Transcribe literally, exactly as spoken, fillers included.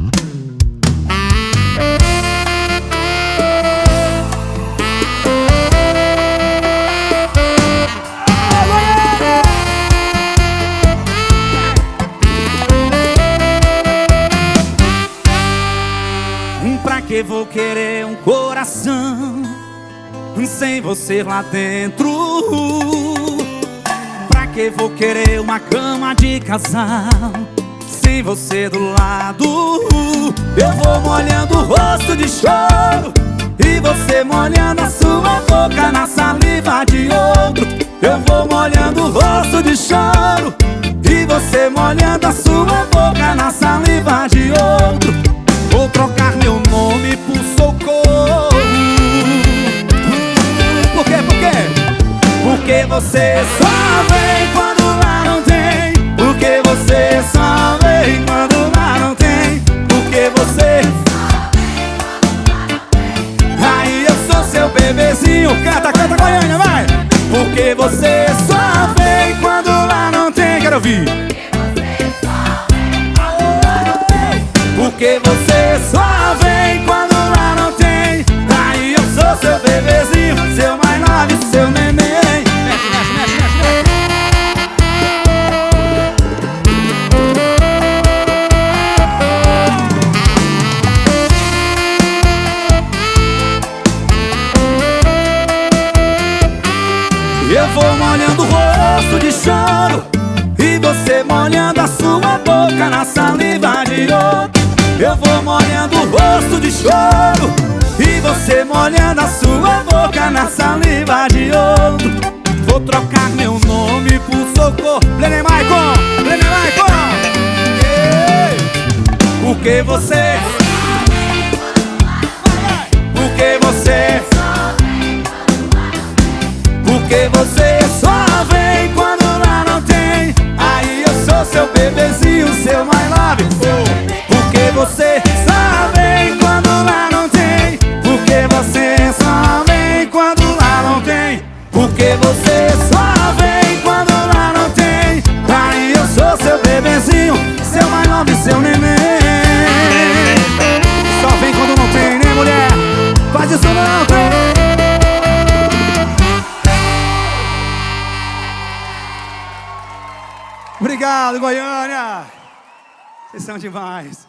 Pra que vou querer um coração sem você lá dentro? Pra que vou querer uma cama de casal sem você do lado? Eu vou molhando o rosto de choro e você molhando a sua boca na saliva de outro. Eu vou molhando o rosto de choro e você molhando a sua boca na saliva de outro. Vou trocar meu nome por socorro. Por quê? Por quê? Porque você só vem quando lá não tem. Porque você só vem quando lá não tem. Porque você só vem quando lá não tem. Aí eu sou seu bebezinho. Canta, canta, Goiânia, vai! Porque você só vem quando lá não tem. Quero ouvir. Porque você só vem quando lá não tem. Aí eu sou seu bebezinho, seu mais novo, seu neném. Mexe, mexe, mexe, mexe, mexe. Eu vou molhando o rosto de choro e você molhando a sua boca na saliva de outro. Eu vou molhando o rosto de choro e você molhando a sua boca na saliva de outro. Vou trocar meu nome por socorro. Plene Maicon, Plene Maicon. Porque você Porque você Porque você só vem quando lá não tem. Aí eu sou seu bebezinho, seu my love. Porque você só vem quando lá não tem. Porque você só vem quando lá não tem. Porque você só vem quando lá não tem. Aí eu sou seu bebezinho, seu mais novo e seu neném. Só vem quando não tem, né, mulher? Faz isso não, tem. Obrigado, Goiânia. Vocês são demais.